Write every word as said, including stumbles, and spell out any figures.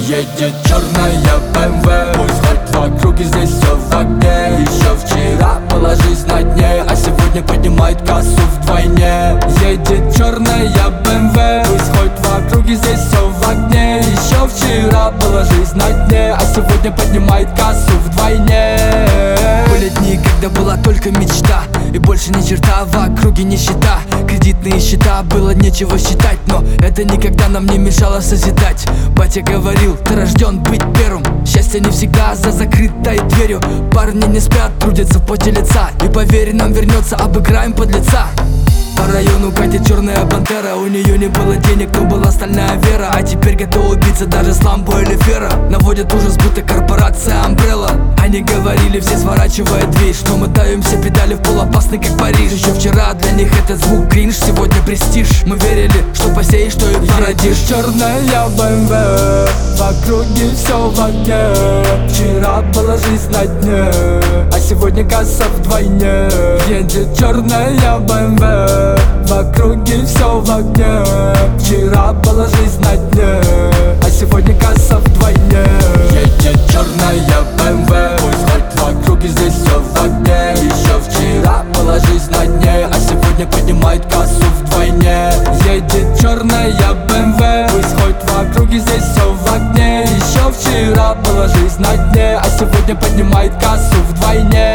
Едет черная БМВ, пусть хоть в округе, здесь все в огне. Еще вчера была жизнь на дне, а сегодня поднимает кассу вдвойне. Едет черная БМВ, пусть хоть в округе, здесь все в огне. Еще вчера была жизнь на дне, а сегодня поднимает кассу вдвойне. Были дни, когда была только мечта, и больше ни черта, в округе нищета. Кредитные счета, было нечего считать, но это никогда нам не мешало созидать. Батя говорил, ты рожден быть первым. Счастье не всегда за закрытой дверью. Парни не спят, трудятся в поте лица. И поверь, нам вернется, обыграем подлеца. По району катит черная пантера. У нее не было денег, но была стальная вера. А теперь готова убиться даже с ламбо или фера. Наводят ужас, будто корпорация Umbrella. Они говорили, все сворачивая дверь, что мы давим все педали в пол, опасный как Париж. Еще вчера для них этот звук кринж, сегодня престиж. Мы верили, что посеешь, что и породишь. Черная БМВ, в округе все в огне. Вчера была жизнь на дне, а сегодня касса вдвойне. Едет черная БМВ, в округе все в огне. Вчера была жизнь на дне, а сегодня касса вдвойне. Едет черная БМВ, пусть хоть в округе, здесь все в огне. Еще вчера была жизнь на дне, а сегодня поднимает кассу вдвойне. Едет черная БМВ, пусть хоть в округе, здесь все в огне. Еще вчера была жизнь на дне, а сегодня поднимает кассу вдвойне.